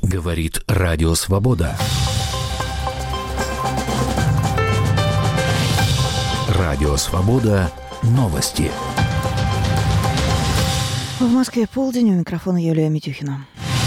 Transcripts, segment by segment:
Говорит Радио Свобода. Радио Свобода. Новости. В Москве полдень, у микрофона Юлия Митюхина.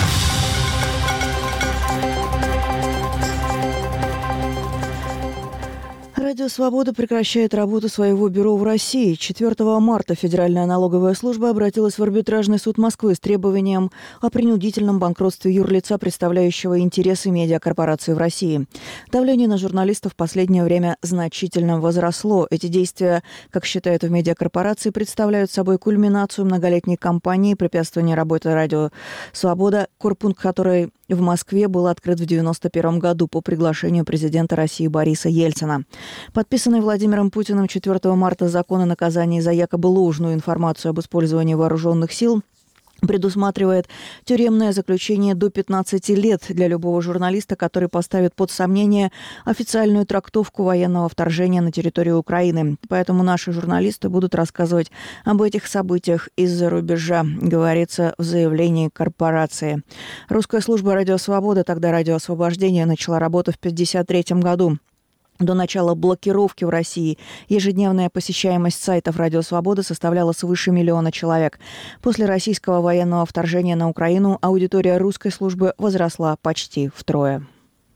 Радио «Свобода» прекращает работу своего бюро в России. 4 марта Федеральная налоговая служба обратилась в арбитражный суд Москвы с требованием о принудительном банкротстве юрлица, представляющего интересы медиакорпорации в России. Давление на журналистов в последнее время значительно возросло. Эти действия, как считают в медиакорпорации, представляют собой кульминацию многолетней кампании препятствования работе радио «Свобода», корпункт которой в Москве был открыт в 1991 году по приглашению президента России Бориса Ельцина. Подписанный Владимиром Путиным 4 марта закон о наказании за якобы ложную информацию об использовании вооруженных сил предусматривает тюремное заключение до 15 лет для любого журналиста, который поставит под сомнение официальную трактовку военного вторжения на территорию Украины. Поэтому наши журналисты будут рассказывать об этих событиях из-за рубежа, говорится в заявлении корпорации. Русская служба «Радио Свобода», тогда «Радио Освобождение», начала работу в 1953 году. До начала блокировки в России ежедневная посещаемость сайтов «Радио Свобода» составляла свыше 1 миллиона человек. После российского военного вторжения на Украину аудитория русской службы возросла почти втрое.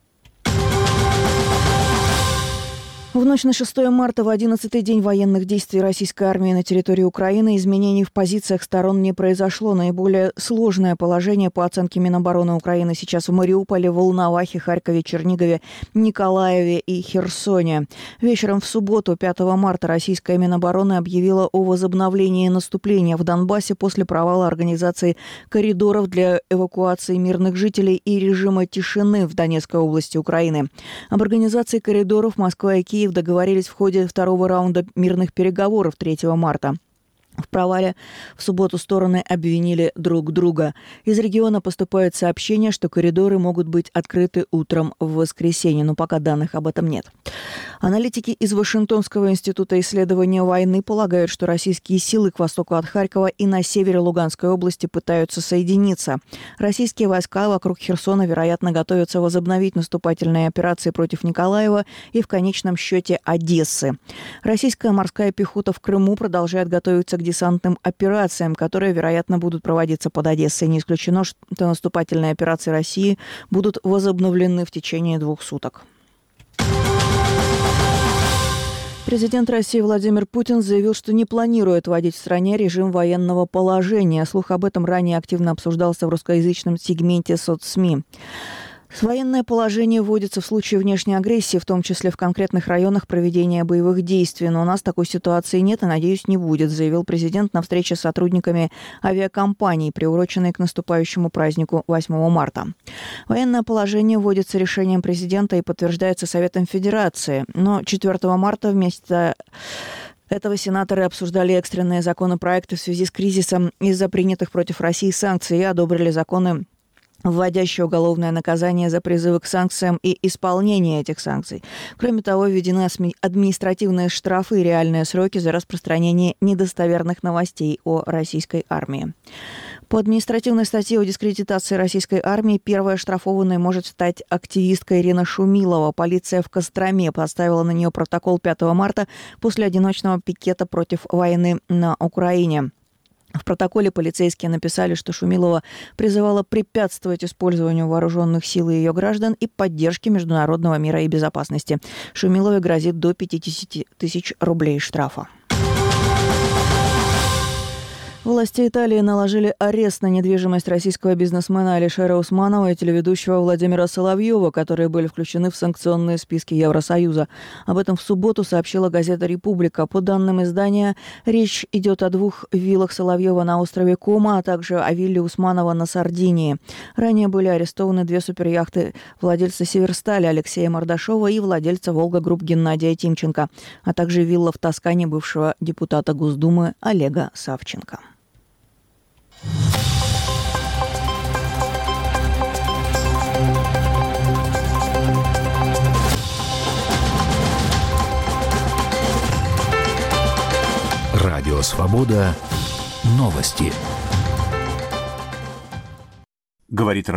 В ночь на 6 марта, в 11-й день военных действий российской армии на территории Украины, изменений в позициях сторон не произошло. Наиболее сложное положение, по оценке Минобороны Украины, сейчас в Мариуполе, Волновахе, Харькове, Чернигове, Николаеве и Херсоне. Вечером в субботу, 5 марта, российская Минобороны объявила о возобновлении наступления в Донбассе после провала организации коридоров для эвакуации мирных жителей и режима тишины в Донецкой области Украины. Об организации коридоров Москва и Киев договорились в ходе второго раунда мирных переговоров 3 марта. В провале в субботу стороны обвинили друг друга. Из региона поступают сообщения, что коридоры могут быть открыты утром в воскресенье, но пока данных об этом нет. Аналитики из Вашингтонского института исследования войны полагают, что российские силы к востоку от Харькова и на севере Луганской области пытаются соединиться. Российские войска вокруг Херсона, вероятно, готовятся возобновить наступательные операции против Николаева и в конечном счете Одессы. Российская морская пехота в Крыму продолжает готовиться к десантным операциям, которые, вероятно, будут проводиться под Одессой. Не исключено, что наступательные операции России будут возобновлены в течение 2 суток. Президент России Владимир Путин заявил, что не планирует вводить в стране режим военного положения. Слух об этом ранее активно обсуждался в русскоязычном сегменте соцСМИ. Военное положение вводится в случае внешней агрессии, в том числе в конкретных районах проведения боевых действий. Но у нас такой ситуации нет и, надеюсь, не будет, заявил президент на встрече с сотрудниками авиакомпаний, приуроченной к наступающему празднику 8 марта. Военное положение вводится решением президента и подтверждается Советом Федерации. Но 4 марта вместо этого сенаторы обсуждали экстренные законопроекты в связи с кризисом из-за принятых против России санкций и одобрили законы, вводящие уголовное наказание за призывы к санкциям и исполнение этих санкций. Кроме того, введены административные штрафы и реальные сроки за распространение недостоверных новостей о российской армии. По административной статье о дискредитации российской армии первой оштрафованной может стать активистка Ирина Шумилова. Полиция в Костроме поставила на нее протокол 5 марта после одиночного пикета против войны на Украине. В протоколе полицейские написали, что Шумилова призывала препятствовать использованию вооруженных сил и ее граждан и поддержке международного мира и безопасности. Шумиловой грозит до 50 тысяч рублей штрафа. Власти Италии наложили арест на недвижимость российского бизнесмена Алишера Усманова и телеведущего Владимира Соловьева, которые были включены в санкционные списки Евросоюза. Об этом в субботу сообщила газета «Република». По данным издания, речь идет о 2 виллах Соловьева на острове Кома, а также о вилле Усманова на Сардинии. Ранее были арестованы 2 суперяхты владельца «Северстали» Алексея Мордашова и владельца «Волга Групп» Геннадия Тимченко, а также вилла в Тоскане бывшего депутата Госдумы Олега Савченко. Радио Свобода. Новости. Говорит